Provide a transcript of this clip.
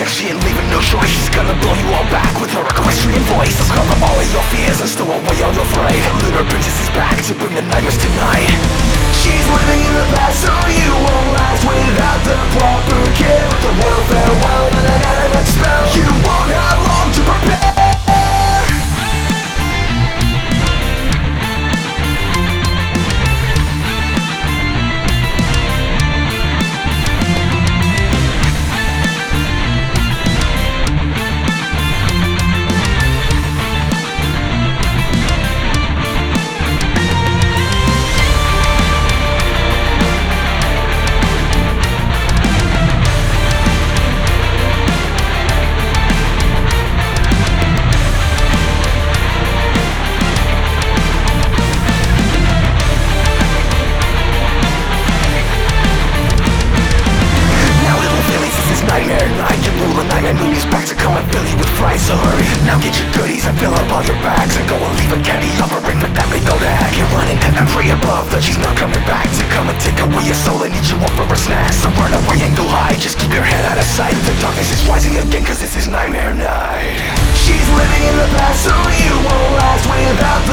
check, she ain't leaving no choice. She's gonna blow you all back with her equestrian voice. Cover all of your fears and stow away all your fright. Lunar princess is back to bring the nightmares tonight. She's living in the past, so you won't last without the proper care. With the world farewell and an animate spell, you won't have long to prepare. So hurry, now get your goodies and fill up all your bags and go and leave a candy offering for that we know to hack. You're running and pray above that she's not coming back to come and take away your soul and eat you up for a snack. So run away and go hide, just keep your head out of sight. The darkness is rising again cause this is nightmare night. She's living in the past so you won't last without